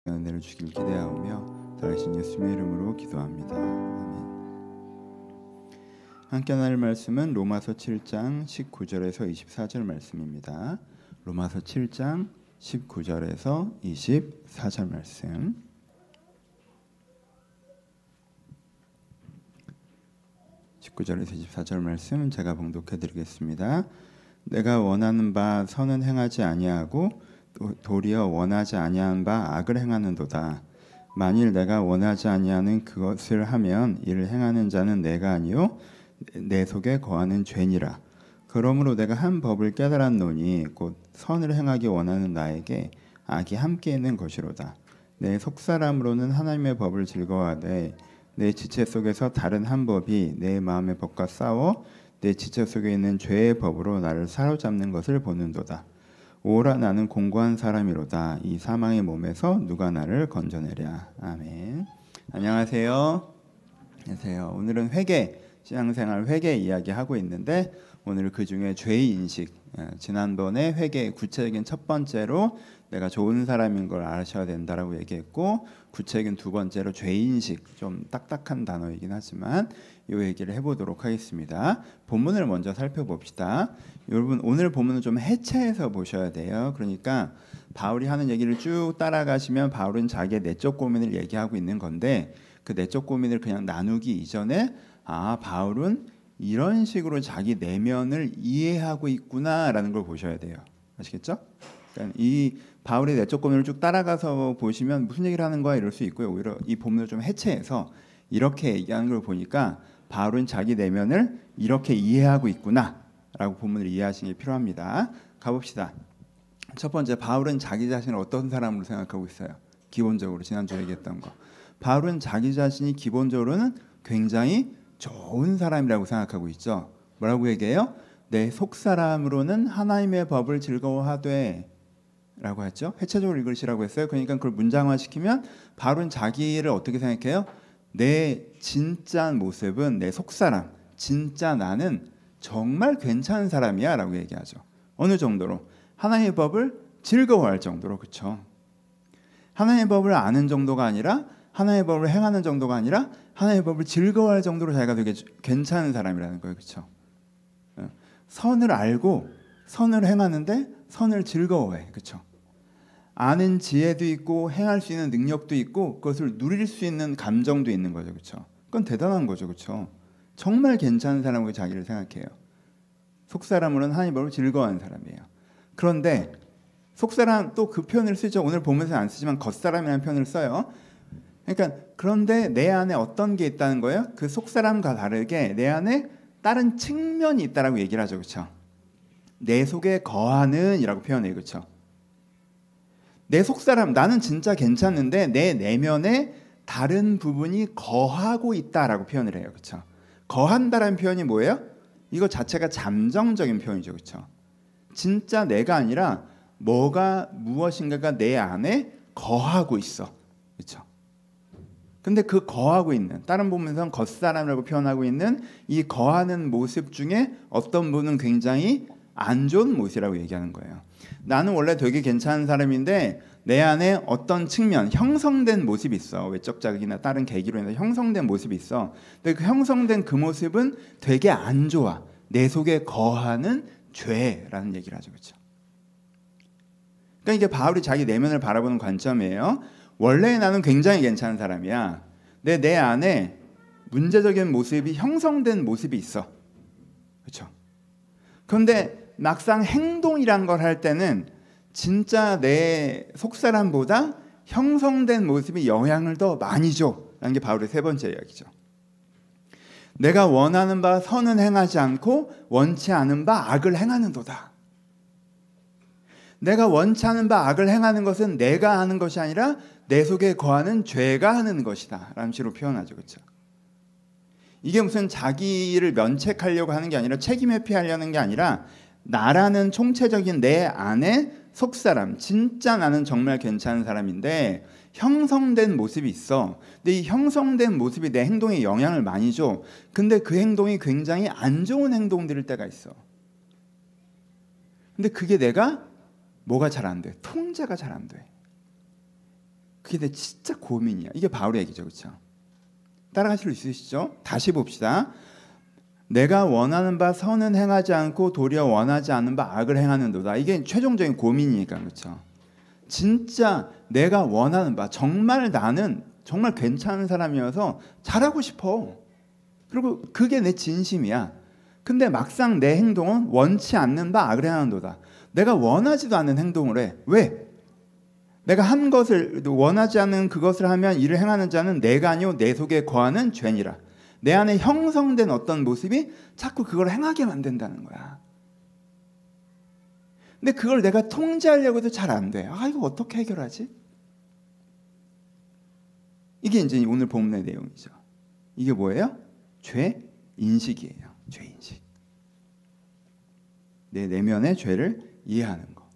은혜를 주길 기대하오며 살아계신 예수님의 이름으로 기도합니다. 아멘. 함께 나눌 말씀은 로마서 7장 19절에서 24절 말씀입니다. 로마서 7장 19절에서 24절 말씀. (19절에서 24절) 말씀 제가 봉독해 드리겠습니다. 내가 원하는 바 선은 행하지 아니하고 도리어 원하지 아니한 바 악을 행하는도다. 만일 내가 원하지 아니하는 그것을 하면 이를 행하는 자는 내가 아니요 내 속에 거하는 죄니라. 그러므로 내가 한 법을 깨달았노니 곧 선을 행하기 원하는 나에게 악이 함께 있는 것이로다. 내 속사람으로는 하나님의 법을 즐거워하되 내 지체 속에서 다른 한 법이 내 마음의 법과 싸워 내 지체 속에 있는 죄의 법으로 나를 사로잡는 것을 보는도다. 오라 나는 공고한 사람이로다. 이 사망의 몸에서 누가 나를 건져내랴. 아멘. 안녕하세요. 안녕하세요. 오늘은 회개, 신앙생활 회개 이야기하고 있는데 오늘 그중에 죄의 인식, 지난번에 회개의 구체적인 첫 번째로 내가 좋은 사람인 걸 아셔야 된다라고 얘기했고, 구체적인 두 번째로 죄인식, 좀 딱딱한 단어이긴 하지만 이 얘기를 해보도록 하겠습니다. 본문을 먼저 살펴봅시다. 여러분 오늘 본문은 좀 해체해서 보셔야 돼요. 그러니까 바울이 하는 얘기를 쭉 따라가시면 바울은 자기의 내적 고민을 얘기하고 있는 건데, 그 내적 고민을 그냥 나누기 이전에 바울은 이런 식으로 자기 내면을 이해하고 있구나라는 걸 보셔야 돼요. 아시겠죠? 그러니까 이 바울의 내적 고민을 쭉 따라가서 보시면 무슨 얘기를 하는 거야 이럴 수 있고요. 오히려 이 본문을 좀 해체해서 이렇게 얘기하는 걸 보니까 바울은 자기 내면을 이렇게 이해하고 있구나라고 본문을 이해하시는 게 필요합니다. 가봅시다. 첫 번째, 바울은 자기 자신을 어떤 사람으로 생각하고 있어요? 기본적으로 지난주에 얘기했던 거. 바울은 자기 자신이 기본적으로는 굉장히 좋은 사람이라고 생각하고 있죠. 뭐라고 얘기해요? 내 속사람으로는 하나님의 법을 즐거워하되 라고 했죠. 해체적으로 읽으시라고 했어요. 그러니까 그걸 문장화시키면 바울은 자기를 어떻게 생각해요? 내 진짜 모습은 내 속사람, 진짜 나는 정말 괜찮은 사람이야 라고 얘기하죠. 어느 정도로? 하나님의 법을 즐거워할 정도로. 그렇죠? 하나님의 법을 아는 정도가 아니라, 하나님의 법을 행하는 정도가 아니라 하나님의 법을 즐거워할 정도로 자기가 되게 괜찮은 사람이라는 거예요. 그렇죠? 선을 알고 선을 행하는데 선을 즐거워해. 그렇죠? 아는 지혜도 있고 행할 수 있는 능력도 있고 그것을 누릴 수 있는 감정도 있는 거죠. 그렇죠? 그건 대단한 거죠. 그렇죠? 정말 괜찮은 사람으로 자기를 생각해요. 속사람으로는 하나님의 법을 즐거워하는 사람이에요. 그런데 속사람, 또 그 표현을 쓰죠. 오늘 보면서 안 쓰지만 겉사람이라는 표현을 써요. 그러니까 그런데 내 안에 어떤 게 있다는 거예요? 그 속사람과 다르게 내 안에 다른 측면이 있다라고 얘기를 하죠. 그렇죠? 내 속에 거하는 이라고 표현해요. 그렇죠? 내 속사람, 나는 진짜 괜찮은데 내 내면에 다른 부분이 거하고 있다라고 표현을 해요. 그렇죠? 거한다라는 표현이 뭐예요? 이거 자체가 잠정적인 표현이죠. 그렇죠? 진짜 내가 아니라 무엇인가가 내 안에 거하고 있어. 그렇죠? 근데 그 거하고 있는, 다른 부분에서는 겉사람이라고 표현하고 있는 이 거하는 모습 중에 어떤 분은 굉장히 안 좋은 모습이라고 얘기하는 거예요. 나는 원래 되게 괜찮은 사람인데 내 안에 어떤 측면, 형성된 모습이 있어. 외적 자극이나 다른 계기로 인해서 형성된 모습이 있어. 근데 그 형성된 그 모습은 되게 안 좋아. 내 속에 거하는 죄라는 얘기를 하죠. 그렇죠? 그러니까 이게 바울이 자기 내면을 바라보는 관점이에요. 원래 나는 굉장히 괜찮은 사람이야. 내 안에 문제적인 모습이 형성된 모습이 있어. 그렇죠? 그런데 막상 행동이란 걸 할 때는 진짜 내 속사람보다 형성된 모습이 영향을 더 많이 줘라는 게 바울의 세 번째 이야기죠. 내가 원하는 바 선은 행하지 않고 원치 않은 바 악을 행하는도다. 내가 원치 않은 바 악을 행하는 것은 내가 하는 것이 아니라 내 속에 거하는 죄가 하는 것이다 라는 식으로 표현하죠. 그렇죠? 이게 무슨 자기를 면책하려고 하는 게 아니라 책임 회피하려는 게 아니라 나라는 총체적인 내 안에 속사람, 진짜 나는 정말 괜찮은 사람인데 형성된 모습이 있어. 근데 이 형성된 모습이 내 행동에 영향을 많이 줘. 근데 그 행동이 굉장히 안 좋은 행동들일 때가 있어. 근데 그게 내가 뭐가 잘 안 돼? 통제가 잘 안 돼. 그게 내 진짜 고민이야. 이게 바울의 얘기죠. 그렇죠? 따라가실 수 있으시죠? 다시 봅시다. 내가 원하는 바 선은 행하지 않고 도리어 원하지 않는 바 악을 행하는도다. 이게 최종적인 고민이니까. 그렇죠? 진짜 내가 원하는 바, 정말 나는 정말 괜찮은 사람이어서 잘하고 싶어. 그리고 그게 내 진심이야. 근데 막상 내 행동은 원치 않는 바 악을 행하는도다. 내가 원하지도 않는 행동을 해. 왜? 내가 한 것을 원하지 않는 그것을 하면 이를 행하는 자는 내가 아니요 내 속에 거하는 죄니라. 내 안에 형성된 어떤 모습이 자꾸 그걸 행하게 만든다는 거야. 근데 그걸 내가 통제하려고 해도 잘 안 돼. 아, 이거 어떻게 해결하지? 이게 이제 오늘 본문의 내용이죠. 이게 뭐예요? 죄 인식이에요. 죄 인식. 내 내면의 죄를 이해하는 거.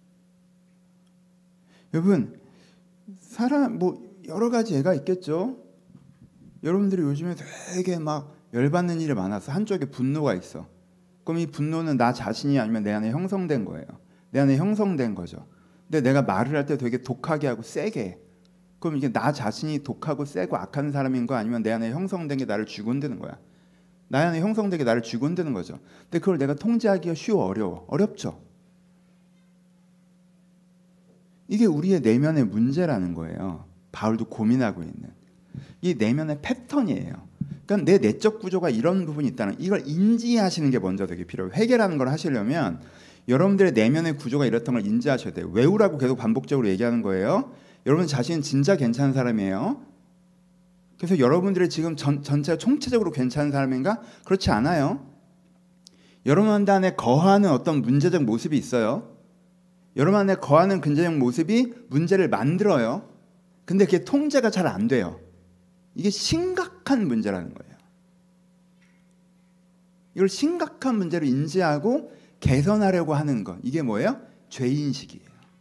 여러분, 사람 뭐 여러 가지 예가 있겠죠. 여러분들이 요즘에 되게 막 열받는 일이 많아서 한쪽에 분노가 있어. 그럼 이 분노는 나 자신이 아니면 내 안에 형성된 거예요. 내 안에 형성된 거죠. 근데 내가 말을 할 때 되게 독하게 하고 세게 해. 그럼 이게 나 자신이 독하고 세고 악한 사람인 거 아니면 내 안에 형성된 게 나를 쥐곤드는 거야. 나 안에 형성된 게 나를 쥐곤드는 거죠. 근데 그걸 내가 통제하기가 어려워. 어렵죠. 이게 우리의 내면의 문제라는 거예요. 바울도 고민하고 있는. 이 내면의 패턴이에요. 그러니까 내 내적 구조가 이런 부분이 있다는 이걸 인지하시는 게 먼저 되게 필요해요. 해결하는 걸 하시려면 여러분들의 내면의 구조가 이렇다는 걸 인지하셔야 돼요. 외우라고 계속 반복적으로 얘기하는 거예요. 여러분 자신은 진짜 괜찮은 사람이에요. 그래서 여러분들이 지금 전체 총체적으로 괜찮은 사람인가? 그렇지 않아요. 여러분 안에 거하는 어떤 문제적 모습이 있어요. 여러분 안에 거하는 근제적 모습이 문제를 만들어요. 근데 그게 통제가 잘 안 돼요. 이게 심각한 문제라는 거예요. 이걸 심각한 문제로 인지하고 개선하려고 하는 것. 이게 뭐예요? 죄인식이에요.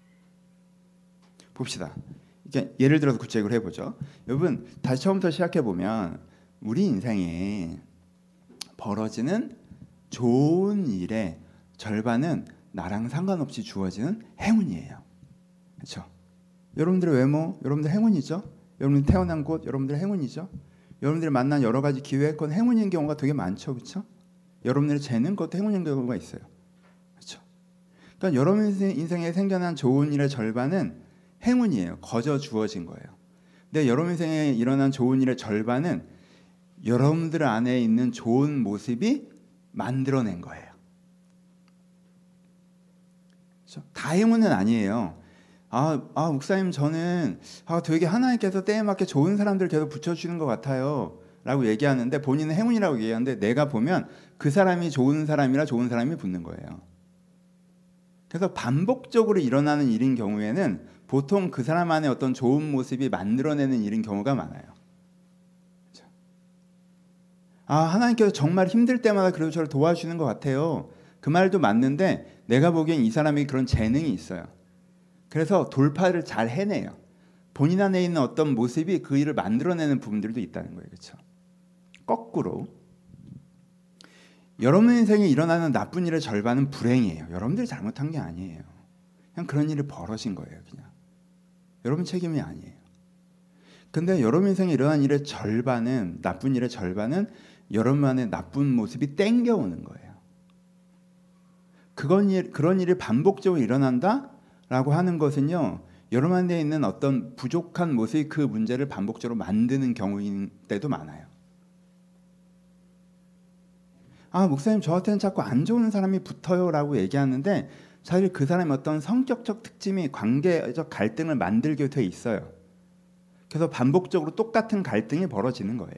봅시다. 이게 예를 들어서 구체적으로 해보죠. 여러분 다시 처음부터 시작해보면 우리 인생에 벌어지는 좋은 일의 절반은 나랑 상관없이 주어지는 행운이에요. 그렇죠? 여러분들의 외모, 여러분들 행운이죠. 여러분들 태어난 곳, 여러분들 행운이죠. 여러분들이 만난 여러 가지 기회, 그건 행운인 경우가 되게 많죠, 그렇죠? 여러분들의 재능, 그것도 행운인 경우가 있어요, 그렇죠? 그러니까 여러분 인생에 생겨난 좋은 일의 절반은 행운이에요. 거저 주어진 거예요. 근데 여러분 인생에 일어난 좋은 일의 절반은 여러분들 안에 있는 좋은 모습이 만들어낸 거예요. 그렇죠? 다 행운은 아니에요. 목사님 저는 되게 하나님께서 때에 맞게 좋은 사람들 계속 붙여주시는 것 같아요 라고 얘기하는데 본인은 행운이라고 얘기하는데 내가 보면 그 사람이 좋은 사람이라 좋은 사람이 붙는 거예요. 그래서 반복적으로 일어나는 일인 경우에는 보통 그 사람 안에 어떤 좋은 모습이 만들어내는 일인 경우가 많아요. 그렇죠? 하나님께서 정말 힘들 때마다 그래도 저를 도와주시는 것 같아요. 그 말도 맞는데 내가 보기엔 이 사람이 그런 재능이 있어요. 그래서 돌파를 잘 해내요. 본인 안에 있는 어떤 모습이 그 일을 만들어내는 부분들도 있다는 거예요. 그렇죠? 거꾸로 여러분 인생에 일어나는 나쁜 일의 절반은 불행이에요. 여러분들이 잘못한 게 아니에요. 그냥 그런 일이 벌어진 거예요. 그냥 여러분 책임이 아니에요. 근데 여러분 인생에 일어난 일의 절반은 나쁜 일의 절반은 여러분 안에 나쁜 모습이 땡겨오는 거예요. 그런 일이 반복적으로 일어난다라고 하는 것은요. 여러분 안에 있는 어떤 부족한 모습이 그 문제를 반복적으로 만드는 경우인 때도 많아요. 목사님 저한테는 자꾸 안 좋은 사람이 붙어요 라고 얘기하는데 사실 그 사람의 어떤 성격적 특징이 관계적 갈등을 만들게 돼 있어요. 그래서 반복적으로 똑같은 갈등이 벌어지는 거예요.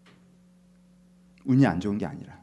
운이 안 좋은 게 아니라.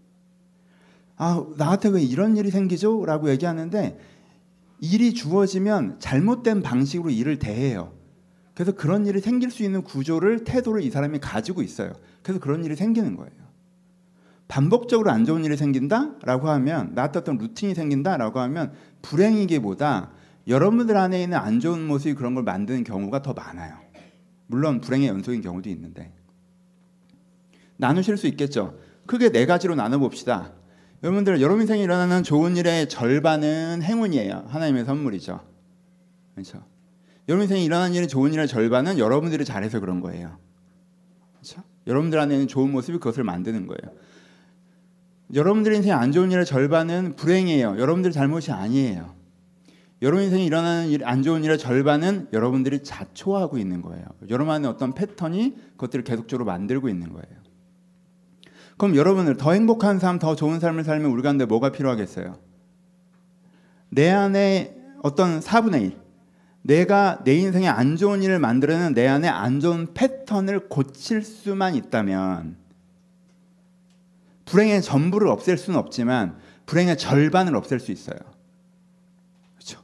나한테 왜 이런 일이 생기죠? 라고 얘기하는데 일이 주어지면 잘못된 방식으로 일을 대해요. 그래서 그런 일이 생길 수 있는 구조를, 태도를 이 사람이 가지고 있어요. 그래서 그런 일이 생기는 거예요. 반복적으로 안 좋은 일이 생긴다라고 하면, 나한테 어떤 루틴이 생긴다라고 하면 불행이기보다 여러분들 안에 있는 안 좋은 모습이 그런 걸 만드는 경우가 더 많아요. 물론 불행의 연속인 경우도 있는데. 나누실 수 있겠죠. 크게 네 가지로 나눠봅시다. 여러분들 여러분 인생에 일어나는 좋은 일의 절반은 행운이에요. 하나님의 선물이죠. 그렇죠? 여러분 인생에 일어난 일이 좋은 일의 절반은 여러분들이 잘해서 그런 거예요. 그렇죠? 여러분들 안에 있는 좋은 모습이 그것을 만드는 거예요. 여러분들 인생에 안 좋은 일의 절반은 불행이에요. 여러분들 잘못이 아니에요. 여러분 인생에 일어나는 일, 안 좋은 일의 절반은 여러분들이 자초하고 있는 거예요. 여러분 안에 어떤 패턴이 그것들을 계속적으로 만들고 있는 거예요. 그럼 여러분들 더 행복한 삶, 더 좋은 삶을 살면 우리 가운데 뭐가 필요하겠어요? 내 안에 어떤 4분의 1, 내가 내 인생에 안 좋은 일을 만들어내는 내 안에 안 좋은 패턴을 고칠 수만 있다면, 불행의 전부를 없앨 수는 없지만 불행의 절반을 없앨 수 있어요. 그렇죠?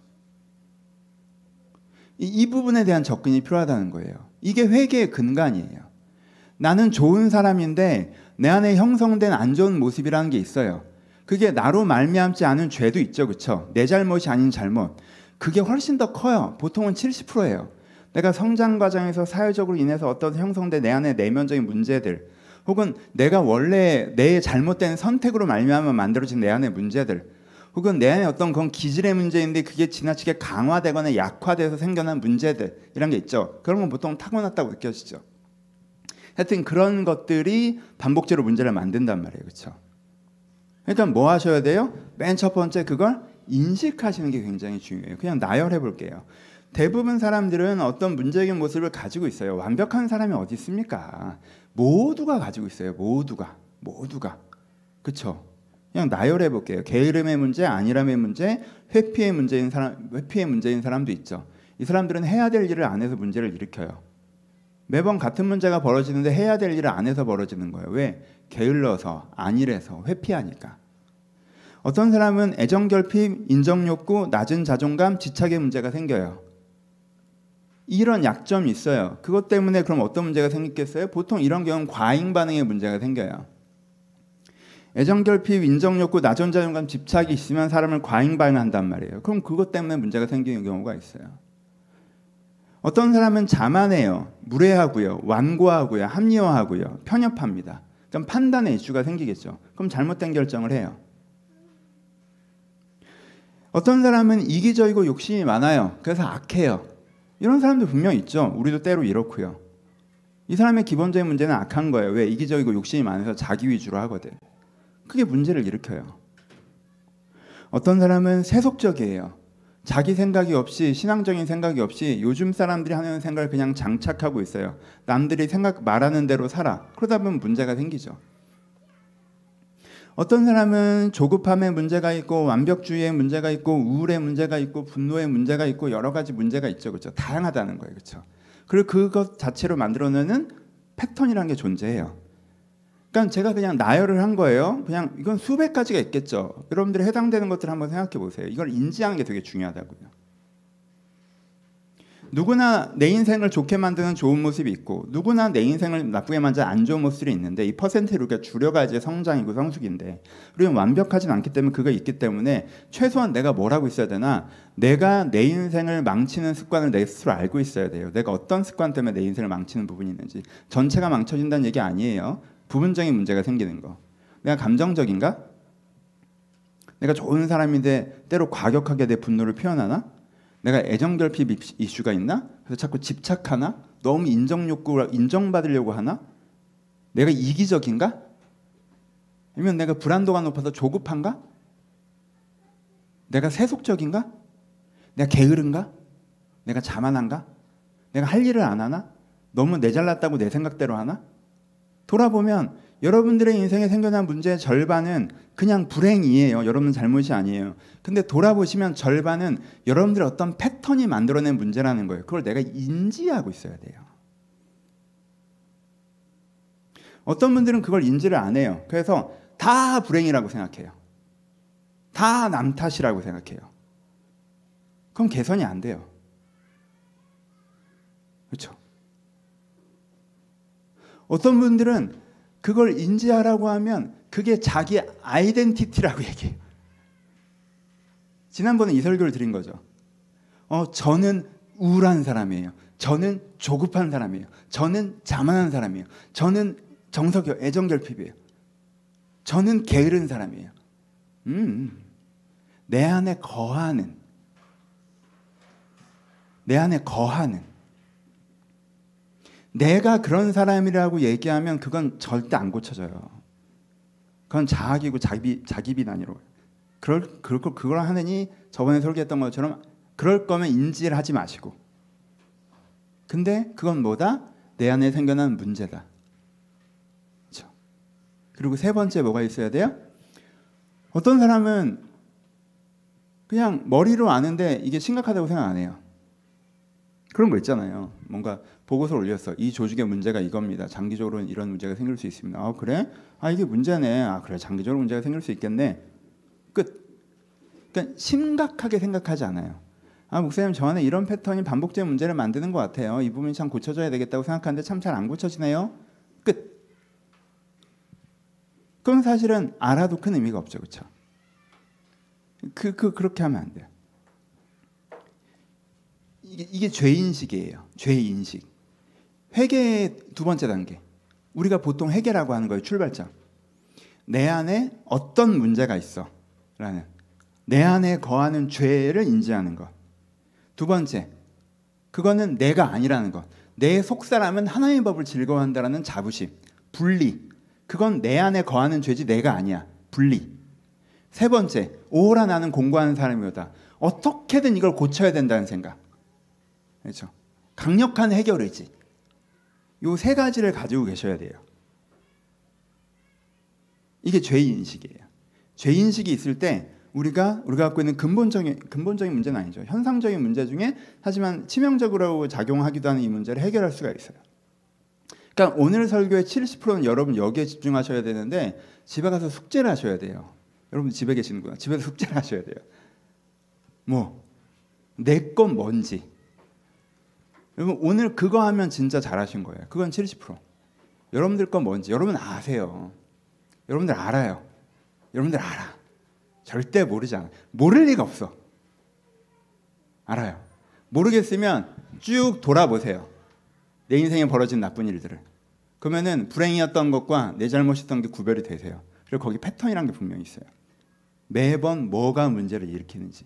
이 부분에 대한 접근이 필요하다는 거예요. 이게 회개의 근간이에요. 나는 좋은 사람인데 내 안에 형성된 안 좋은 모습이라는 게 있어요. 그게 나로 말미암지 않은 죄도 있죠. 그렇죠? 내 잘못이 아닌 잘못. 그게 훨씬 더 커요. 보통은 70%예요. 내가 성장 과정에서 사회적으로 인해서 어떤 형성된 내 안에 내면적인 문제들, 혹은 내가 원래 내 잘못된 선택으로 말미암아 만들어진 내 안의 문제들, 혹은 내 안에 어떤 그런 기질의 문제인데 그게 지나치게 강화되거나 약화돼서 생겨난 문제들, 이런 게 있죠. 그런 건 보통 타고났다고 느껴지죠. 하여튼 그런 것들이 반복적으로 문제를 만든단 말이에요. 그렇죠? 그러니까 뭐 하셔야 돼요? 맨 첫 번째 그걸 인식하시는 게 굉장히 중요해요. 그냥 나열해 볼게요. 대부분 사람들은 어떤 문제적인 모습을 가지고 있어요. 완벽한 사람이 어디 있습니까? 모두가 가지고 있어요. 모두가. 그렇죠? 그냥 나열해 볼게요. 게으름의 문제, 안일함의 문제, 회피의 문제인 사람도 있죠. 이 사람들은 해야 될 일을 안 해서 문제를 일으켜요. 매번 같은 문제가 벌어지는데 해야 될 일을 안 해서 벌어지는 거예요. 왜? 게을러서, 안일해서, 회피하니까. 어떤 사람은 애정결핍, 인정욕구, 낮은 자존감, 집착의 문제가 생겨요. 이런 약점이 있어요. 그것 때문에 그럼 어떤 문제가 생기겠어요? 보통 이런 경우는 과잉 반응의 문제가 생겨요. 애정결핍, 인정욕구, 낮은 자존감, 집착이 있으면 사람을 과잉 반응한단 말이에요. 그럼 그것 때문에 문제가 생기는 경우가 있어요. 어떤 사람은 자만해요. 무례하고요. 완고하고요. 합리화하고요. 편협합니다. 그럼 판단의 이슈가 생기겠죠. 그럼 잘못된 결정을 해요. 어떤 사람은 이기적이고 욕심이 많아요. 그래서 악해요. 이런 사람도 분명 있죠. 우리도 때로 이렇고요. 이 사람의 기본적인 문제는 악한 거예요. 왜? 이기적이고 욕심이 많아서 자기 위주로 하거든. 그게 문제를 일으켜요. 어떤 사람은 세속적이에요. 자기 생각이 없이, 신앙적인 생각이 없이 요즘 사람들이 하는 생각을 그냥 장착하고 있어요. 남들이 말하는 대로 살아. 그러다 보면 문제가 생기죠. 어떤 사람은 조급함의 문제가 있고, 완벽주의의 문제가 있고, 우울의 문제가 있고, 분노의 문제가 있고, 여러 가지 문제가 있죠. 그렇죠? 다양하다는 거예요. 그렇죠? 그리고 그것 자체로 만들어내는 패턴이라는 게 존재해요. 그러니까 제가 그냥 나열을 한 거예요. 그냥 이건 수백 가지가 있겠죠. 여러분들이 해당되는 것들을 한번 생각해 보세요. 이걸 인지하는 게 되게 중요하다고요. 누구나 내 인생을 좋게 만드는 좋은 모습이 있고, 누구나 내 인생을 나쁘게 만드는 안 좋은 모습이 있는데, 이 퍼센트를 우리가 줄여가야지 성장이고 성숙인데, 우리는 완벽하진 않기 때문에 그거 있기 때문에 최소한 내가 뭘 하고 있어야 되나? 내가 내 인생을 망치는 습관을 내 스스로 알고 있어야 돼요. 내가 어떤 습관 때문에 내 인생을 망치는 부분이 있는지. 전체가 망쳐진다는 얘기 아니에요. 부분적인 문제가 생기는 거. 내가 감정적인가? 내가 좋은 사람인데 때로 과격하게 내 분노를 표현하나? 내가 애정결핍 이슈가 있나? 그래서 자꾸 집착하나? 너무 인정받으려고 하나? 내가 이기적인가? 아니면 내가 불안도가 높아서 조급한가? 내가 세속적인가? 내가 게으른가? 내가 자만한가? 내가 할 일을 안 하나? 너무 내 잘났다고 내 생각대로 하나? 돌아보면 여러분들의 인생에 생겨난 문제의 절반은 그냥 불행이에요. 여러분 잘못이 아니에요. 근데 돌아보시면 절반은 여러분들의 어떤 패턴이 만들어낸 문제라는 거예요. 그걸 내가 인지하고 있어야 돼요. 어떤 분들은 그걸 인지를 안 해요. 그래서 다 불행이라고 생각해요. 다 남 탓이라고 생각해요. 그럼 개선이 안 돼요. 그렇죠? 어떤 분들은 그걸 인지하라고 하면 그게 자기 아이덴티티라고 얘기해요. 지난번에 이 설교를 드린 거죠. 저는 우울한 사람이에요. 저는 조급한 사람이에요. 저는 자만한 사람이에요. 저는 애정결핍이에요. 저는 게으른 사람이에요. 내 안에 거하는 내 안에 거하는. 내가 그런 사람이라고 얘기하면 그건 절대 안 고쳐져요. 그건 자학이고 자기 비난이라고. 그걸 하느니 저번에 설계했던 것처럼 그럴 거면 인지를 하지 마시고. 근데 그건 뭐다? 내 안에 생겨난 문제다. 그렇죠? 그리고 세 번째 뭐가 있어야 돼요? 어떤 사람은 그냥 머리로 아는데 이게 심각하다고 생각 안 해요. 그런 거 있잖아요. 뭔가 보고서를 올렸어. 이 조직의 문제가 이겁니다. 장기적으로는 이런 문제가 생길 수 있습니다. 아 그래? 아 이게 문제네. 아 그래 장기적으로 문제가 생길 수 있겠네. 끝. 그러니까 심각하게 생각하지 않아요. 아 목사님 저 안에 이런 패턴이 반복적인 문제를 만드는 것 같아요. 이 부분이 참 고쳐져야 되겠다고 생각하는데 참 잘 안 고쳐지네요. 끝. 그건 사실은 알아도 큰 의미가 없죠. 그렇죠? 그렇게 하면 안 돼요. 이게 죄인식이에요. 죄인식. 회개의 두 번째 단계. 우리가 보통 회개라고 하는 거예요. 출발점. 내 안에 어떤 문제가 있어 라는, 내 안에 거하는 죄를 인지하는 것. 두 번째, 그거는 내가 아니라는 것. 내 속사람은 하나님의 법을 즐거워한다라는 자부심. 분리. 그건 내 안에 거하는 죄지 내가 아니야. 분리. 세 번째, 오호라 나는 공부하는 사람이오다. 어떻게든 이걸 고쳐야 된다는 생각. 그렇죠? 강력한 해결 의지. 요 세 가지를 가지고 계셔야 돼요. 이게 죄인식이에요. 죄인식이 있을 때 우리가 갖고 있는 근본적인 문제는 아니죠. 현상적인 문제 중에 하지만 치명적으로 작용하기도 하는 이 문제를 해결할 수가 있어요. 그러니까 오늘 설교의 70%는 여러분 여기에 집중하셔야 되는데 집에 가서 숙제를 하셔야 돼요. 여러분 집에 계시는구나. 집에서 숙제를 하셔야 돼요. 뭐 내 건 뭔지. 여러분 오늘 그거 하면 진짜 잘하신 거예요. 그건 70%. 여러분들 건 뭔지 여러분 아세요. 여러분들 알아요. 여러분들 알아. 절대 모르지 않아. 모를 리가 없어. 알아요. 모르겠으면 쭉 돌아보세요. 내 인생에 벌어진 나쁜 일들을. 그러면은 불행이었던 것과 내 잘못이었던 게 구별이 되세요. 그리고 거기 패턴이란 게 분명히 있어요. 매번 뭐가 문제를 일으키는지,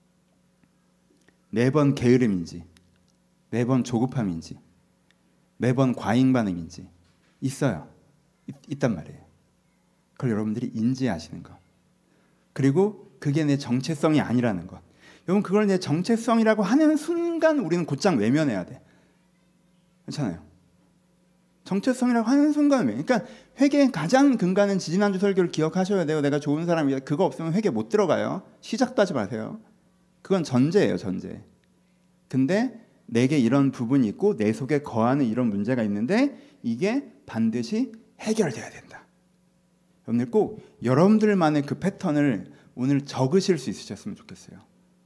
매번 게으름인지, 매번 조급함인지, 매번 과잉 반응인지 있어요. 있단 말이에요. 그걸 여러분들이 인지하시는 것. 그리고 그게 내 정체성이 아니라는 것. 여러분 그걸 내 정체성이라고 하는 순간 우리는 곧장 외면해야 돼. 그렇잖아요. 정체성이라고 하는 순간 그러니까 회개의 가장 근간은 지지난주 설교를 기억하셔야 돼요. 내가 좋은 사람이다. 그거 없으면 회개 못 들어가요. 시작도 하지 마세요. 그건 전제예요. 전제. 근데 내게 이런 부분이 있고 내 속에 거하는 이런 문제가 있는데 이게 반드시 해결돼야 된다. 여러분들 꼭 여러분들만의 그 패턴을 오늘 적으실 수 있으셨으면 좋겠어요.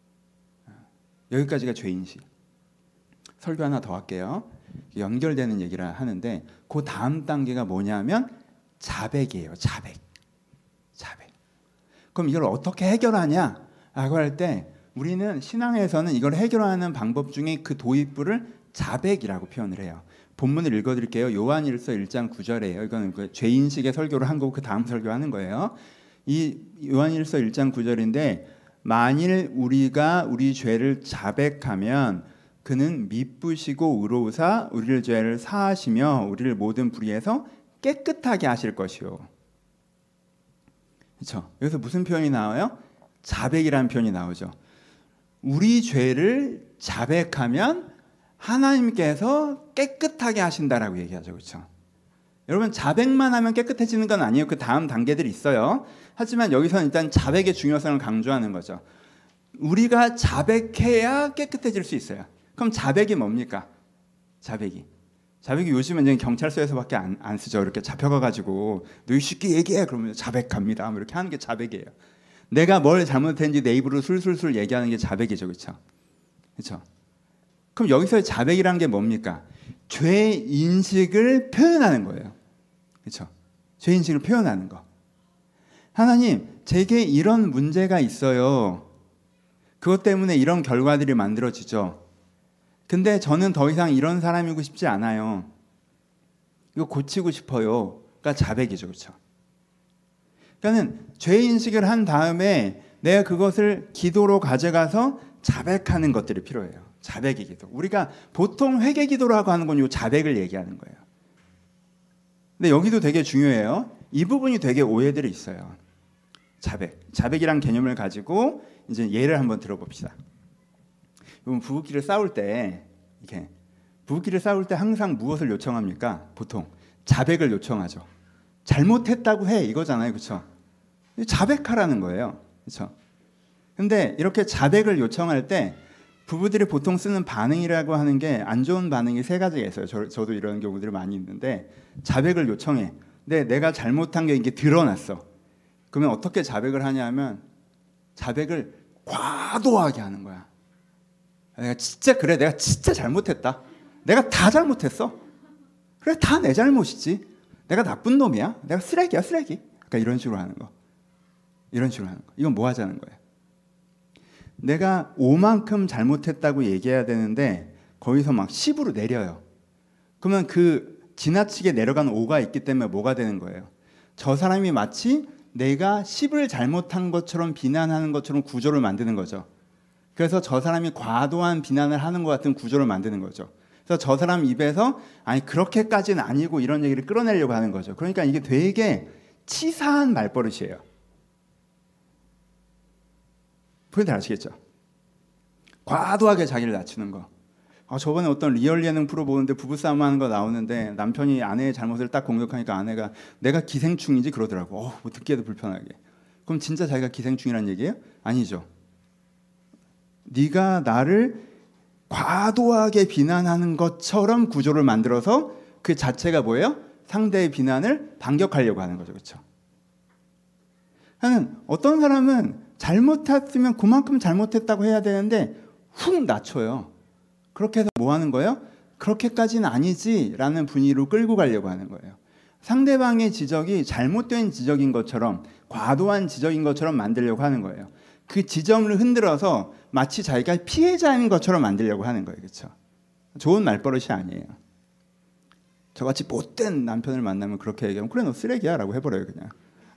여기까지가 죄인식. 설교 하나 더 할게요. 연결되는 얘기를 하는데 그 다음 단계가 뭐냐면 자백이에요. 자백. 그럼 이걸 어떻게 해결하냐? 라고 할 때 우리는 신앙에서는 이걸 해결하는 방법 중에 그 도입부를 자백이라고 표현을 해요. 본문을 읽어드릴게요. 요한일서 1장 9절이에요. 이거는 그 죄인식의 설교를 한 거고 그 다음 설교하는 거예요. 이 요한일서 1장 9절인데 만일 우리가 우리 죄를 자백하면 그는 미쁘시고 의로우사 우리를 죄를 사하시며 우리를 모든 불의에서 깨끗하게 하실 것이요. 그렇죠? 여기서 무슨 표현이 나와요? 자백이라는 표현이 나오죠. 우리 죄를 자백하면 하나님께서 깨끗하게 하신다라고 얘기하죠. 그렇죠? 여러분 자백만 하면 깨끗해지는 건 아니에요. 그 다음 단계들이 있어요. 하지만 여기서는 일단 자백의 중요성을 강조하는 거죠. 우리가 자백해야 깨끗해질 수 있어요. 그럼 자백이 뭡니까? 자백이 요즘은 이제 경찰서에서밖에 안 쓰죠. 이렇게 잡혀가가지고 너희 쉽게 얘기해 그러면 자백합니다. 뭐 이렇게 하는 게 자백이에요. 내가 뭘 잘못했는지 내 입으로 술술술 얘기하는 게 자백이죠. 그렇죠? 그렇죠? 그럼 여기서의 자백이란 게 뭡니까? 죄 인식을 표현하는 거예요. 그렇죠? 죄 인식을 표현하는 거. 하나님, 제게 이런 문제가 있어요. 그것 때문에 이런 결과들이 만들어지죠. 근데 저는 더 이상 이런 사람이고 싶지 않아요. 이거 고치고 싶어요. 그러니까 자백이죠. 그렇죠? 그러니까는 죄 인식을 한 다음에 내가 그것을 기도로 가져가서 자백하는 것들이 필요해요. 자백의 기도. 우리가 보통 회개 기도라고 하는 건 이 자백을 얘기하는 거예요. 근데 여기도 되게 중요해요. 이 부분이 되게 오해들이 있어요. 자백이란 개념을 가지고 이제 예를 한번 들어봅시다. 여러분 부부끼리 싸울 때 항상 무엇을 요청합니까? 보통 자백을 요청하죠. 잘못했다고 해 이거잖아요, 그렇죠? 자백하라는 거예요, 그렇죠? 근데 이렇게 자백을 요청할 때 부부들이 보통 쓰는 반응이라고 하는 게 안 좋은 반응이 세 가지가 있어요. 저도 이런 경우들이 많이 있는데 자백을 요청해. 근데 내가 잘못한 게 이게 드러났어. 그러면 어떻게 자백을 하냐면 자백을 과도하게 하는 거야. 내가 진짜 잘못했다. 내가 다 잘못했어. 그래 다 내 잘못이지. 내가 나쁜 놈이야. 내가 쓰레기야 쓰레기. 그러니까 이런 식으로 하는 거. 이건 뭐 하자는 거예요? 내가 5만큼 잘못했다고 얘기해야 되는데 거기서 막 10으로 내려요. 그러면 그 지나치게 내려가는 5가 있기 때문에 뭐가 되는 거예요? 저 사람이 마치 내가 10을 잘못한 것처럼 비난하는 것처럼 구조를 만드는 거죠. 그래서 저 사람이 과도한 비난을 하는 것 같은 구조를 만드는 거죠. 그래서 저 사람 입에서 아니 그렇게까지는 아니고 이런 얘기를 끌어내려고 하는 거죠. 그러니까 이게 되게 치사한 말버릇이에요. 포인트 아시겠죠? 과도하게 자기를 낮추는 거. 저번에 어떤 리얼 예능 프로 보는데 부부싸움 하는 거 나오는데 남편이 아내의 잘못을 딱 공격하니까 아내가 내가 기생충이지 그러더라고. 뭐 듣기에도 불편하게. 그럼 진짜 자기가 기생충이란 얘기예요? 아니죠. 네가 나를 과도하게 비난하는 것처럼 구조를 만들어서 그 자체가 뭐예요? 상대의 비난을 반격하려고 하는 거죠. 그렇죠? 어떤 사람은 잘못했으면 그만큼 잘못했다고 해야 되는데 훅 낮춰요. 그렇게 해서 뭐 하는 거예요? 그렇게까지는 아니지 라는 분위기로 끌고 가려고 하는 거예요. 상대방의 지적이 잘못된 지적인 것처럼 과도한 지적인 것처럼 만들려고 하는 거예요. 그 지점을 흔들어서 마치 자기가 피해자인 것처럼 만들려고 하는 거예요. 그렇죠? 좋은 말버릇이 아니에요. 저같이 못된 남편을 만나면 그렇게 얘기하면 그래 너 쓰레기야 라고 해버려요. 그냥.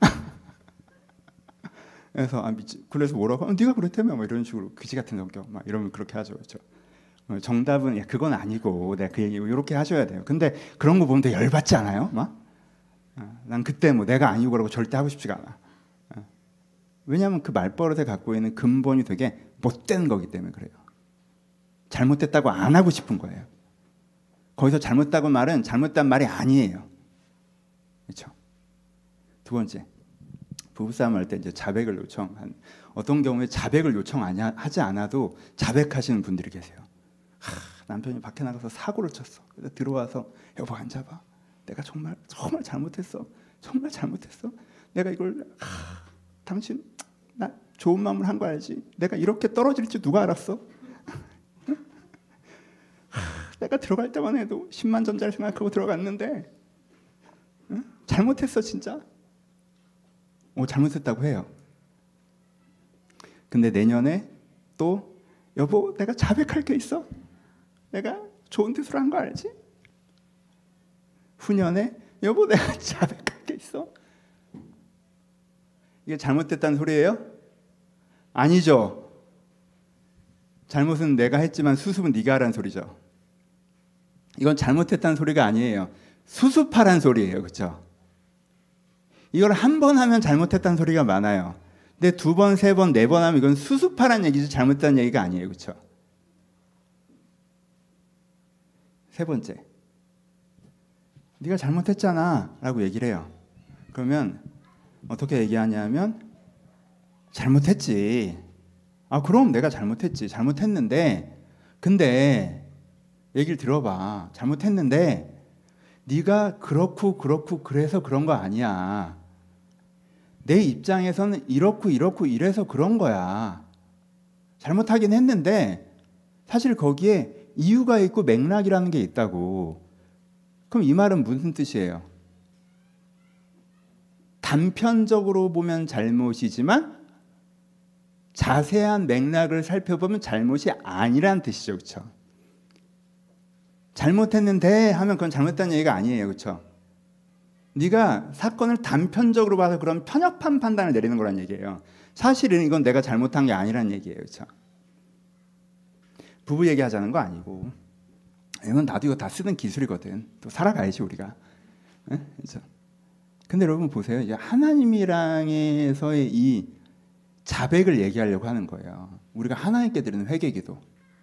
그래서 뭐라고? 네가 그랬다며 뭐 이런 식으로 그지 같은 성격 막 이러면 그렇게 하죠. 그렇죠? 정답은 그건 아니고 내가 그 얘기 이렇게 하셔야 돼요. 근데 그런 거 보면 되게 열받지 않아요? 난 그때 뭐 내가 아니고 그러고 절대 하고 싶지가 않아. 왜냐하면 그 말버릇에 갖고 있는 근본이 되게 못된 거기 때문에 그래요. 잘못됐다고 안 하고 싶은 거예요. 거기서 잘못했다고 말은 잘못된 말이 아니에요. 그렇죠? 두 번째, 부부싸움 할 때 이제 자백을 요청한 어떤 경우에 자백을 요청하지 않아도 자백하시는 분들이 계세요. 남편이 밖에 나가서 사고를 쳤어. 그래서 들어와서 여보 앉아봐. 내가 정말 잘못했어. 정말 잘못했어. 내가 이걸 당신 나 좋은 마음을 한 거 알지? 내가 이렇게 떨어질 줄 누가 알았어? 내가 들어갈 때만 해도 10만 점짜리 생각하고 들어갔는데 잘못했어 진짜. 잘못했다고 해요. 근데 내년에 또 여보 내가 자백할 게 있어. 내가 좋은 뜻으로 한 거 알지? 후년에 여보 내가 자백할 게 있어. 이게 잘못됐다는 소리예요? 아니죠. 잘못은 내가 했지만 수습은 네가 하라는 소리죠. 이건 잘못했다는 소리가 아니에요. 수습하라는 소리예요. 그렇죠? 이걸 한 번 하면 잘못했다는 소리가 많아요. 근데 두 번, 세 번, 네 번 하면 이건 수습하라는 얘기지 잘못했다는 얘기가 아니에요. 그렇죠? 세 번째, 네가 잘못했잖아 라고 얘기를 해요. 그러면 어떻게 얘기하냐면 잘못했지. 그럼 내가 잘못했지. 잘못했는데 근데 얘기를 들어봐. 잘못했는데 네가 그렇고 그래서 그런 거 아니야. 내 입장에서는 이렇고 이래서 그런 거야. 잘못하긴 했는데 사실 거기에 이유가 있고 맥락이라는 게 있다고. 그럼 이 말은 무슨 뜻이에요? 단편적으로 보면 잘못이지만 자세한 맥락을 살펴보면 잘못이 아니라는 뜻이죠. 그렇죠? 잘못했는데 하면 그건 잘못했다는 얘기가 아니에요. 그렇죠? 네가 사건을 단편적으로 봐서 그런 편협한 판단을 내리는 거란 얘기예요. 사실은 이건 내가 잘못한 게 아니란 얘기예요. 그렇죠? 부부 얘기하자는 거 아니고. 이건 나도 이거 다 쓰는 기술이거든. 또 살아가야지 우리가. 그렇죠? 근데 여러분 보세요. 이제 하나님이랑에서의 이 자백을 얘기하려고 하는 거예요. 우리가 하나님께 드리는 회개기도.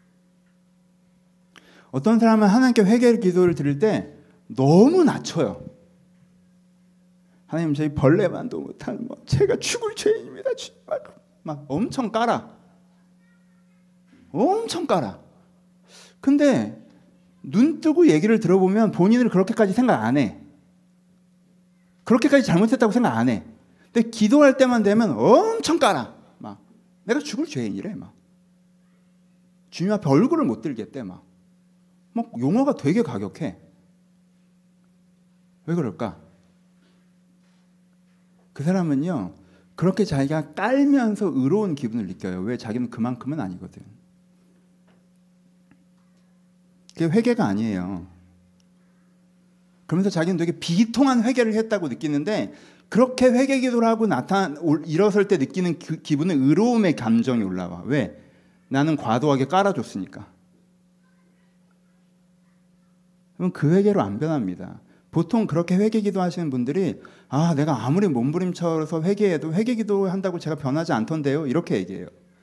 어떤 사람은 하나님께 회개 기도를 드릴 때 너무 낮춰요. 하나님 저희 벌레만도 못한 제가 죽을 죄인입니다. 막 엄청 깔아. 엄청 깔아. 근데 눈 뜨고 얘기를 들어보면 본인을 그렇게까지 생각 안 해. 그렇게까지 잘못했다고 생각 안 해. 근데 기도할 때만 되면 엄청 깔아. 막 내가 죽을 죄인이래. 막 주님 앞에 얼굴을 못 들겠대. 막 용어가 되게 가격해. 왜 그럴까? 그 사람은요 그렇게 자기가 깔면서 의로운 기분을 느껴요. 왜? 자기는 그만큼은 아니거든. 그게 회개가 아니에요. 그러면서 자기는 되게 비통한 회개를 했다고 느끼는데 그렇게 회개 기도를 하고 일어설 때 느끼는 그 기분은 의로움의 감정이 올라와. 왜? 나는 과도하게 깔아줬으니까. 그럼 그 회개로 안 변합니다. 보통 그렇게 회개 기도하시는 분들이 내가 아무리 몸부림쳐서 회개해도 회개 기도한다고 제가 변하지 않던데요. 이렇게 얘기해요.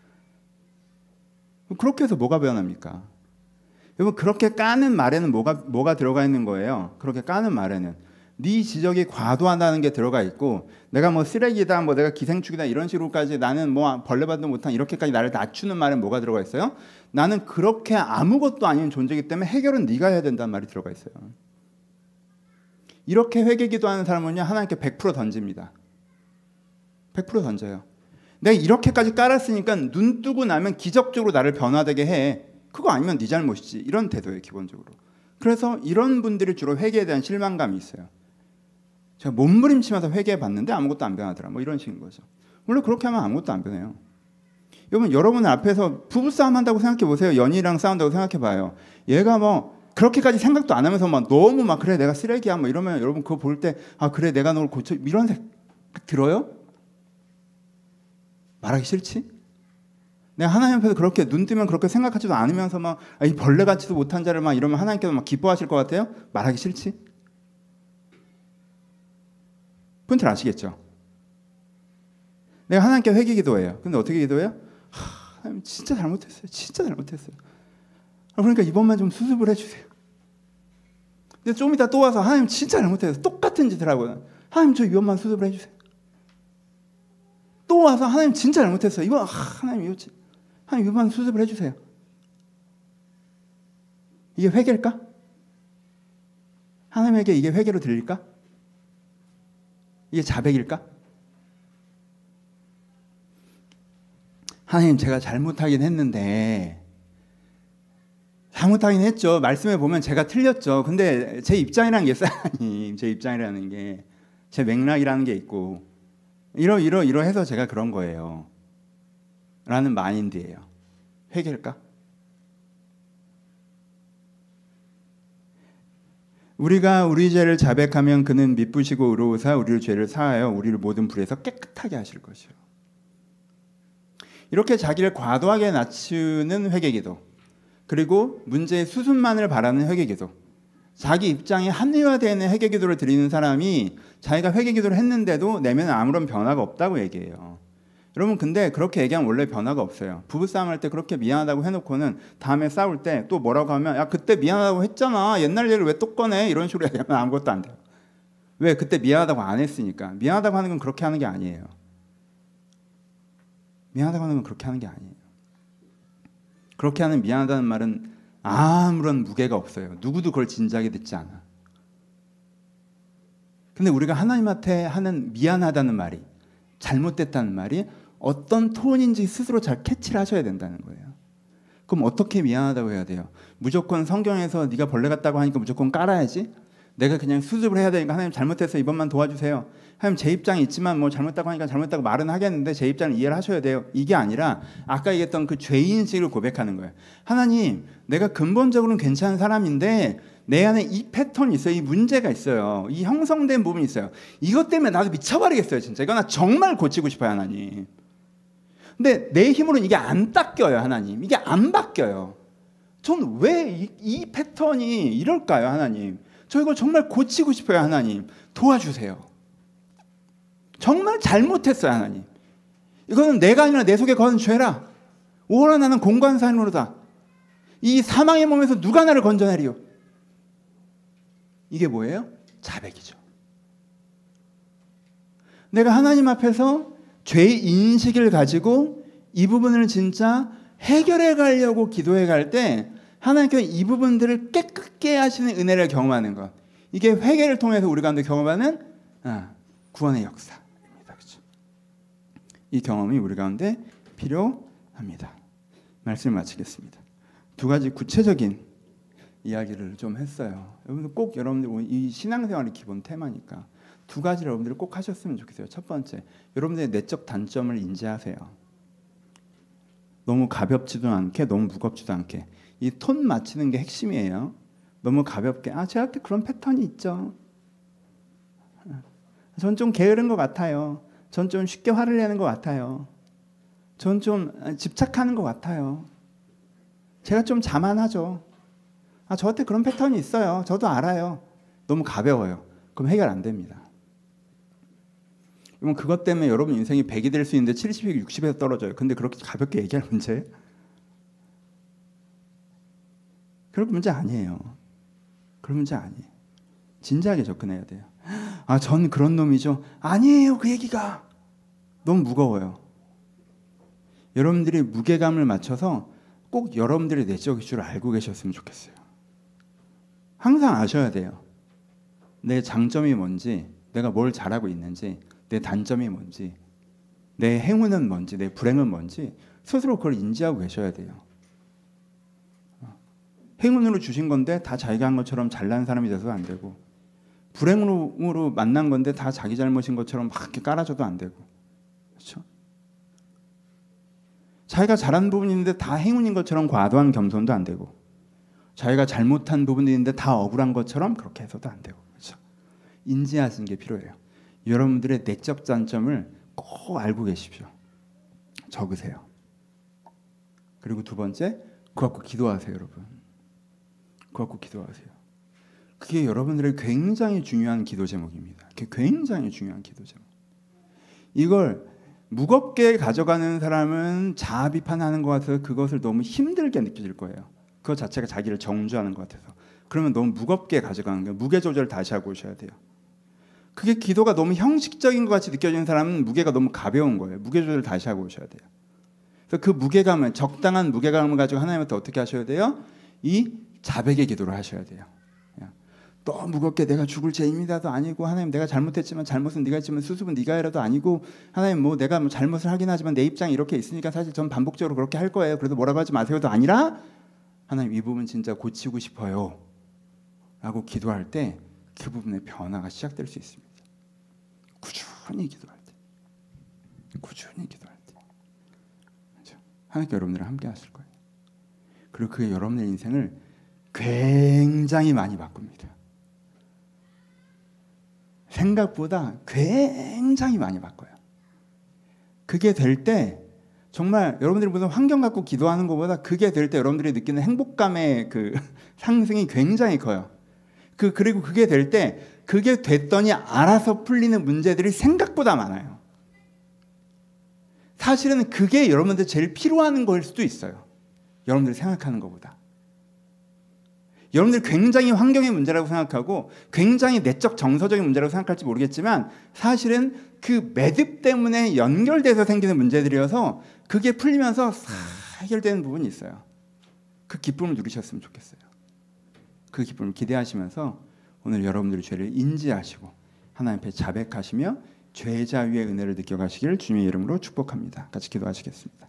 그렇게 해서 뭐가 변합니까? 여러분 그렇게 까는 말에는 뭐가 들어가 있는 거예요? 그렇게 까는 말에는 네 지적이 과도하다는 게 들어가 있고 내가 뭐 쓰레기다, 뭐 내가 기생충이다 이런 식으로까지 나는 뭐 벌레받도 못한 이렇게까지 나를 낮추는 말에 뭐가 들어가 있어요? 나는 그렇게 아무것도 아닌 존재이기 때문에 해결은 네가 해야 된다는 말이 들어가 있어요. 이렇게 회개 기도하는 사람은요 하나님께 100% 던집니다. 100% 던져요. 내가 이렇게까지 깔았으니까 눈 뜨고 나면 기적적으로 나를 변화되게 해. 그거 아니면 네 잘못이지. 이런 태도예요 기본적으로. 그래서 이런 분들이 주로 회개에 대한 실망감이 있어요. 제가 몸부림치면서 회개해 봤는데 아무것도 안 변하더라. 뭐 이런 식인 거죠. 원래 그렇게 하면 아무것도 안 변해요. 여러분 앞에서 부부싸움 한다고 생각해 보세요. 연인이랑 싸운다고 생각해 봐요. 얘가 뭐 그렇게까지 생각도 안 하면서 막 너무 막 그래 내가 쓰레기야 뭐 이러면 여러분 그거 볼 때 그래 내가 너를 고쳐 이런 생각 들어요? 말하기 싫지? 내가 하나님 앞에서 그렇게 눈 뜨면 그렇게 생각하지도 않으면서 막 이 벌레 같지도 못한 자를 막 이러면 하나님께서 막 기뻐하실 것 같아요? 말하기 싫지? 폰트를 아시겠죠? 내가 하나님께 회개 기도해요. 근데 어떻게 기도해요? 하나님 진짜 잘못했어요. 진짜 잘못했어요. 그러니까 이번만 좀 수습을 해주세요. 근데 좀 이따 또 와서 하나님 진짜 잘못했어요. 똑같은 짓을 하고 하나님 저 이번만 수습을 해주세요. 또 와서 하나님 진짜 잘못했어요. 이번 하나님 이번만 수습을 해주세요. 이게 회개일까? 하나님에게 이게 회개로 들릴까? 이게 자백일까? 하나님 제가 잘못하긴 했는데 잘못하긴 했죠. 말씀에 보면 제가 틀렸죠. 근데 제 입장이라는 게 있어요. 하나님 제 입장이라는 게 제 맥락이라는 게 있고 이러해서 제가 그런 거예요. 라는 마인드예요. 회개일까? 우리가 우리 죄를 자백하면 그는 미쁘시고 의로우사 우리의 죄를 사하여 우리를 모든 불에서 깨끗하게 하실 것이요. 이렇게 자기를 과도하게 낮추는 회개기도, 그리고 문제의 수순만을 바라는 회개기도, 자기 입장에 합리화되는 회개기도를 드리는 사람이 자기가 회개기도를 했는데도 내면에 아무런 변화가 없다고 얘기해요. 여러분 근데 그렇게 얘기하면 원래 변화가 없어요. 부부싸움 할 때 그렇게 미안하다고 해놓고는 다음에 싸울 때 또 뭐라고 하면 야 그때 미안하다고 했잖아. 옛날 얘기를 왜 또 꺼내. 이런 식으로 얘기하면 아무것도 안 돼요. 왜? 그때 미안하다고 안 했으니까. 미안하다고 하는 건 그렇게 하는 게 아니에요. 미안하다고 하는 건 그렇게 하는 게 아니에요. 그렇게 하는 미안하다는 말은 아무런 무게가 없어요. 누구도 그걸 진지하게 듣지 않아. 근데 우리가 하나님한테 하는 미안하다는 말이, 잘못됐다는 말이 어떤 톤인지 스스로 잘 캐치를 하셔야 된다는 거예요. 그럼 어떻게 미안하다고 해야 돼요? 무조건 성경에서 네가 벌레 같다고 하니까 무조건 깔아야지? 내가 그냥 수습을 해야 되니까 하나님 잘못해서 이번만 도와주세요. 하나님 제 입장이 있지만 뭐 잘못했다고 하니까 잘못했다고 말은 하겠는데 제 입장을 이해를 하셔야 돼요. 이게 아니라 아까 얘기했던 그 죄인식을 고백하는 거예요. 하나님 내가 근본적으로는 괜찮은 사람인데 내 안에 이 패턴이 있어요. 이 문제가 있어요. 이 형성된 부분이 있어요. 이것 때문에 나도 미쳐버리겠어요. 진짜 이거 나 정말 고치고 싶어요. 하나님. 근데 내 힘으로는 이게 안 닦여요. 하나님. 이게 안 바뀌어요. 전 왜 이 패턴이 이럴까요, 하나님? 저 이거 정말 고치고 싶어요, 하나님. 도와주세요. 정말 잘못했어요, 하나님. 이거는 내가 아니라 내 속에 거한 죄라. 오라 나는 공관사인으로다. 이 사망의 몸에서 누가 나를 건져내리요? 이게 뭐예요? 자백이죠. 내가 하나님 앞에서 죄의 인식을 가지고 이 부분을 진짜 해결해 가려고 기도해 갈 때 하나님께서 이 부분들을 깨끗게 하시는 은혜를 경험하는 것. 이게 회개를 통해서 우리 가운데 경험하는 구원의 역사입니다. 그렇죠? 이 경험이 우리 가운데 필요합니다. 말씀을 마치겠습니다. 두 가지 구체적인 이야기를 좀 했어요. 여러분들 꼭 여러분들 이 신앙생활의 기본 테마니까 두 가지를 여러분들이 꼭 하셨으면 좋겠어요. 첫 번째, 여러분들의 내적 단점을 인지하세요. 너무 가볍지도 않게 너무 무겁지도 않게 이 톤 맞추는 게 핵심이에요. 너무 가볍게 제가 그런 패턴이 있죠. 전 좀 게으른 것 같아요. 전 좀 쉽게 화를 내는 것 같아요. 전 좀 집착하는 것 같아요. 제가 좀 자만하죠. 저한테 그런 패턴이 있어요. 저도 알아요. 너무 가벼워요. 그럼 해결 안 됩니다. 그럼 그것 때문에 여러분 인생이 100이 될 수 있는데 70, 60에서 떨어져요. 근데 그렇게 가볍게 얘기할 문제예요? 그런 문제 아니에요. 그런 문제 아니에요. 진지하게 접근해야 돼요. 전 그런 놈이죠. 아니에요. 그 얘기가 너무 무거워요. 여러분들이 무게감을 맞춰서 꼭 여러분들의 내적 이슈를 알고 계셨으면 좋겠어요. 항상 아셔야 돼요. 내 장점이 뭔지, 내가 뭘 잘하고 있는지, 내 단점이 뭔지, 내 행운은 뭔지, 내 불행은 뭔지 스스로 그걸 인지하고 계셔야 돼요. 행운으로 주신 건데 다 자기가 한 것처럼 잘난 사람이 돼서도 안 되고, 불행으로 만난 건데 다 자기 잘못인 것처럼 막 이렇게 깔아줘도 안 되고, 그렇죠? 자기가 잘한 부분이 있는데 다 행운인 것처럼 과도한 겸손도 안 되고, 자기가 잘못한 부분이 있는데 다 억울한 것처럼 그렇게 해서도 안 되고, 그렇죠? 인지하시는 게 필요해요. 여러분들의 내적 단점을 꼭 알고 계십시오. 적으세요. 그리고 두 번째, 그거 갖고 기도하세요, 여러분. 그거 갖고 기도하세요. 그게 여러분들의 굉장히 중요한 기도 제목입니다. 그게 굉장히 중요한 기도 제목. 이걸 무겁게 가져가는 사람은 자아 비판하는 것 같아서 그것을 너무 힘들게 느껴질 거예요. 그것 자체가 자기를 정죄하는 것 같아서. 그러면 너무 무겁게 가져가는 거예요. 무게 조절 다시 하고 오셔야 돼요. 그게 기도가 너무 형식적인 것 같이 느껴지는 사람은 무게가 너무 가벼운 거예요. 무게 조절 다시 하고 오셔야 돼요. 그래서 그 무게감을, 적당한 무게감을 가지고 하나님한테 어떻게 하셔야 돼요? 이 자백의 기도를 하셔야 돼요. 너무 무겁게 내가 죽을 죄입니다도 아니고, 하나님 내가 잘못했지만 잘못은 네가 했지만 수습은 네가 해라도 아니고, 하나님 내가 잘못을 하긴 하지만 내 입장이 이렇게 있으니까 사실 전 반복적으로 그렇게 할 거예요. 그래도 뭐라고 하지 마세요도 아니라, 하나님 이 부분 진짜 고치고 싶어요 라고 기도할 때 그 부분의 변화가 시작될 수 있습니다. 꾸준히 기도할 때, 꾸준히 기도할 때, 그렇죠? 하나님께 여러분들과 함께 하실 거예요. 그리고 그게 여러분의 인생을 굉장히 많이 바꿉니다. 생각보다 굉장히 많이 바꿔요. 그게 될 때 정말 여러분들이 무슨 환경 갖고 기도하는 것보다 그게 될 때 여러분들이 느끼는 행복감의 그 상승이 굉장히 커요. 그리고 그게 될 때 그게 됐더니 알아서 풀리는 문제들이 생각보다 많아요. 사실은 그게 여러분들 제일 필요한 거일 수도 있어요. 여러분들이 생각하는 것보다. 여러분들이 굉장히 환경의 문제라고 생각하고 굉장히 내적 정서적인 문제라고 생각할지 모르겠지만 사실은 그 매듭 때문에 연결돼서 생기는 문제들이어서 그게 풀리면서 싹 해결되는 부분이 있어요. 그 기쁨을 누리셨으면 좋겠어요. 그 기쁨을 기대하시면서 오늘 여러분들의 죄를 인지하시고 하나님 앞에 자백하시며 죄자유의 은혜를 느껴가시기를 주님의 이름으로 축복합니다. 같이 기도하시겠습니다.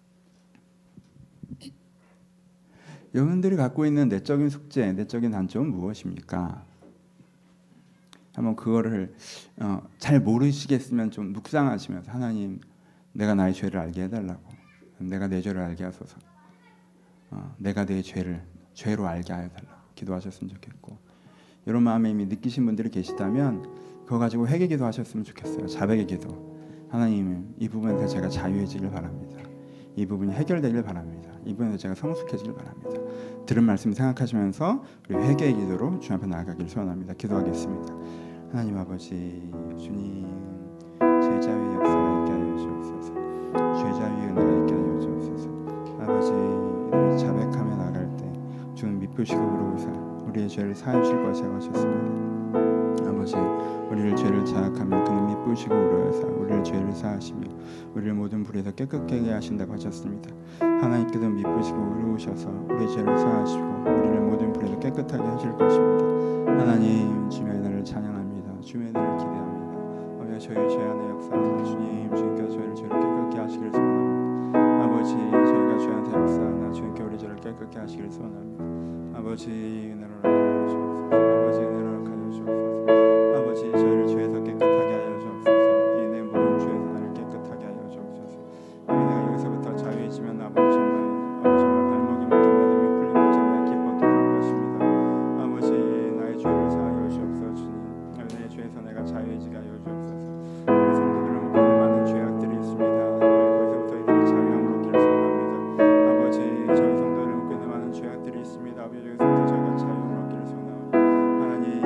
여러분들이 갖고 있는 내적인 숙제, 내적인 단점은 무엇입니까? 한번 그거를 잘 모르시겠으면 좀 묵상하시면서 하나님, 내가 나의 죄를 알게 해달라고, 내가 내 죄를 알게 하소서, 내가 내 죄로 알게 하여 달라고 기도하셨으면 좋겠고, 이런 마음에 이미 느끼신 분들이 계시다면 그거 가지고 회개 기도하셨으면 좋겠어요. 자백의 기도. 하나님, 이 부분에서 제가 자유해지길 바랍니다. 이 부분이 해결되길 바랍니다. 이번에도 제가 성숙해지길 바랍니다. 들은 말씀 생각하시면서 우리 회개의 기도로 주님 앞에 나아가길 소원합니다. 기도하겠습니다. 하나님 아버지, 주님 제자의 역사가 있게 하여 주옵소서. 제자의 은혜가 있게 하여 주옵소서. 아버지, 이들이 자백하며 나갈 때 주는 미쁘시고 부르우사 우리의 죄를 사하여 주실 것이라고 하셨습니다. 아버지, 우리를 죄를 자학하면 그는 미쁘시고 부르우사 우리를 죄를 사하시며 우리를 모든 불에서 깨끗하게 하신다고 하셨습니다. 하나님께서 미쁘시고 부르우셔서 우리의 죄를 사하시고 우리를 모든 불에서 깨끗하게 하실 것입니다. 하나님, 주님의 은혜를 찬양합니다. 주님의 은혜를 기대합니다. 아버지, 저희 죄 안의 역사하나 주님, 주님께서 저희를 죄를 깨끗게 하시기를 소원합니다. 아버지, 저희가 죄 안의 역사하나 주님께 우리 죄를 깨끗게 하시기를 소원합니다. 아버지, 은혜를 하여 주옵소서. 아버지, 은혜를 하여 주옵소서. 아버지, 저희를 죄에서 깨끗하게 하여 주옵소서. 이 내 모든 죄에서 나를 깨끗하게 하여 주옵소서. 내가 여기서부터 자유해지면 아버지 정말 발목이 묶인 매듭이 풀리면 정말 기뻐 떠날 것입니다. 아버지, 나의 죄를 사하여 주옵소서. 주님, 내 죄에서 내가 자유해지게 하여 주옵소서. 우리 성도들은 묶고 있는 많은 죄악들이 있습니다. 거기서부터 이들이 자유함을 얻기를 소원합니다. 아버지, 저희 성도들은 묶고 있는 많은 죄악들이 있습니다. 아버지, 여기서부터 저희가 자유함을 얻기를 소원합니다. 하나님,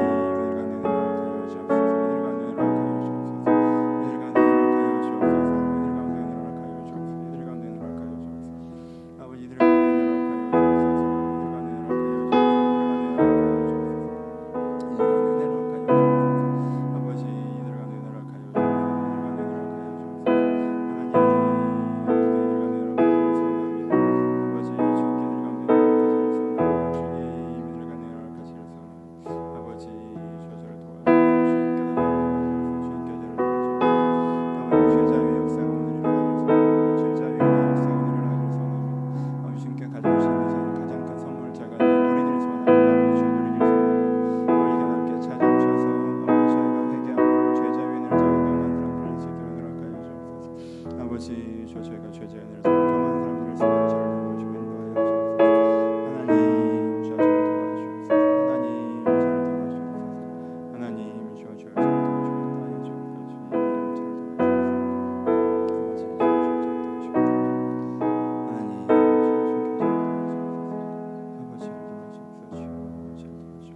저희가 죄 자연을 경험하는 사람들을 세우고 저를 도와주고 인도하여 주옵소서. 하나님, 저를 도와주옵소서. 하나님, 저를 도와주옵소서. 하나님, 저를 도와주고 인도하여 주옵소서. 하나님, 저를 도와주옵소서. 하나님, 아버지, 저를 도와주옵소서.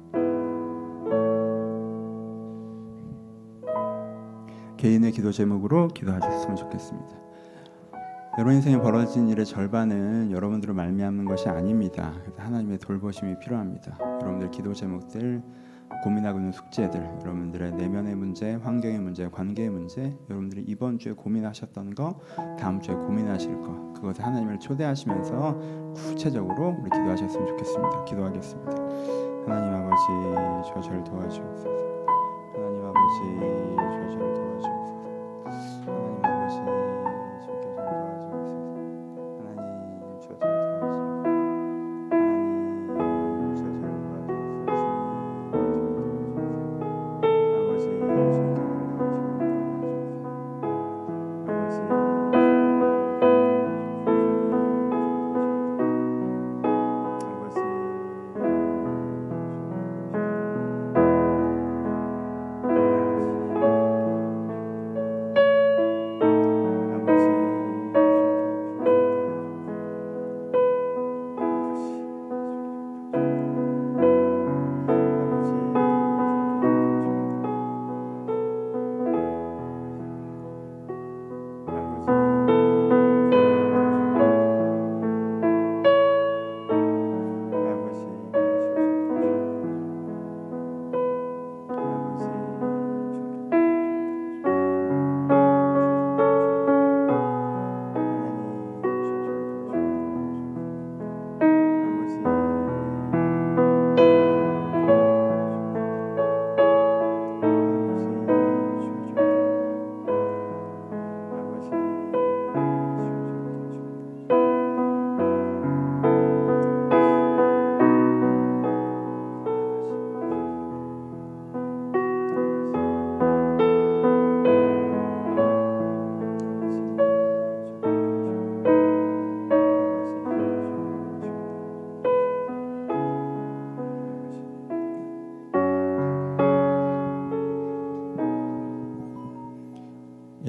개인의 기도 제목으로 기도하셨으면 좋겠습니다. 여러분 인생에 벌어진 일의 절반은 여러분들로 말미암는 것이 아닙니다. 하나님의 돌보심이 필요합니다. 여러분들 기도 제목들, 고민하고 있는 숙제들, 여러분들의 내면의 문제, 환경의 문제, 관계의 문제, 여러분들이 이번 주에 고민하셨던 거, 다음 주에 고민하실 거, 그것에 하나님을 초대하시면서 구체적으로 우리 기도하셨으면 좋겠습니다. 기도하겠습니다. 하나님 아버지, 저를 도와주옵소서. 하나님 아버지, 저를 도와주옵소서. 하나님 아버지,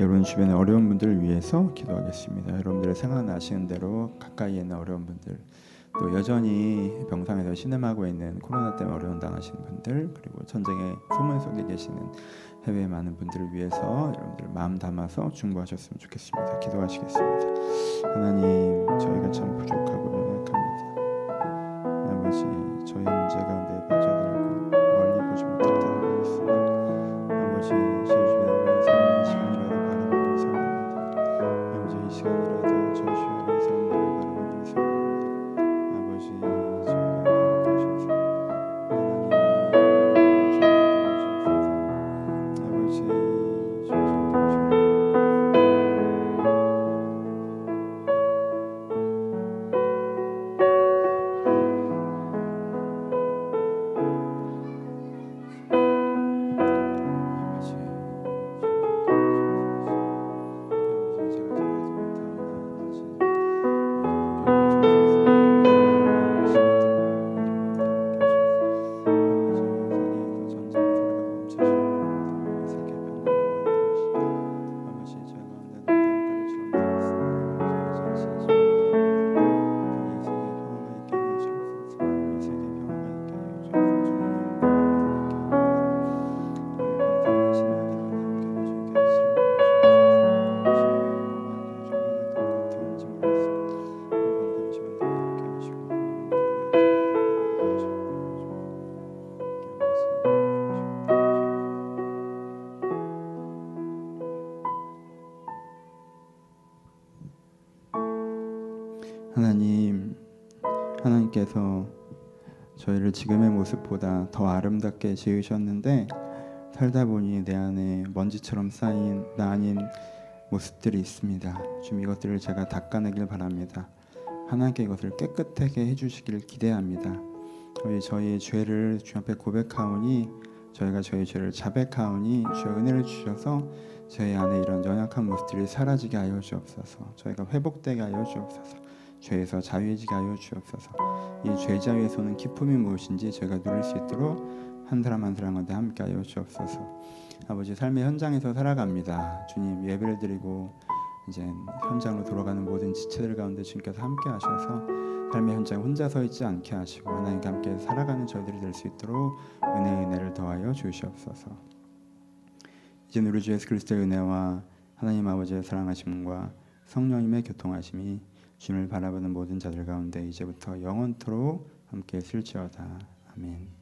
여러분 주변에 어려운 분들을 위해서 기도하겠습니다. 여러분들의 생각나시는 대로 가까이에 있는 어려운 분들, 또 여전히 병상에서 신음하고 있는 코로나 때문에 어려움 당하시는 분들, 그리고 전쟁의 소문 속에 계시는 해외의 많은 분들을 위해서 여러분들 마음 담아서 중보하셨으면 좋겠습니다. 기도하시겠습니다. 하나님, 저희가 참 부족하고 연약합니다. 아버지, 저희 문제 가운데 빠져들고 멀리 보지 못할 때가 있습니다. 아버지, 저희 주변에 어려운 사람을 이 시간이라도 바라보기를 소원합니다. 아버지, 이 시간이라도 저희 주변에 어려운 사람들을 바라보기를 소원합니다. 아버지, 저희가 행복하셔서 하나님께서 저희를 지금의 모습보다 더 아름답게 지으셨는데 살다 보니 내 안에 먼지처럼 쌓인 나 아닌 모습들이 있습니다. 주님, 이것들을 제가 닦아내길 바랍니다. 하나님께 이것을 깨끗하게 해주시기를 기대합니다. 저희의 죄를 주 앞에 고백하오니 저희가 저희 죄를 자백하오니 주의 은혜를 주셔서 저희 안에 이런 연약한 모습들이 사라지게 하여 주옵소서. 저희가 회복되게 하여 주옵소서. 죄에서 자유해지게 하여 주옵소서. 이 죄자유에서 오는 기쁨이 무엇인지 저희가 누릴 수 있도록 한 사람 한 사람 가운데 함께 하여 주옵소서. 아버지, 삶의 현장에서 살아갑니다. 주님, 예배를 드리고 이제 현장으로 돌아가는 모든 지체들 가운데 주님께서 함께 하셔서 삶의 현장에 혼자 서 있지 않게 하시고 하나님과 함께 살아가는 저희들이 될 수 있도록 은혜를 더하여 주시옵소서. 이제 우리 주 예수 그리스도의 은혜와 하나님 아버지의 사랑하심과 성령님의 교통하심이 주님을 바라보는 모든 자들 가운데 이제부터 영원토록 함께 있을지어다. 아멘.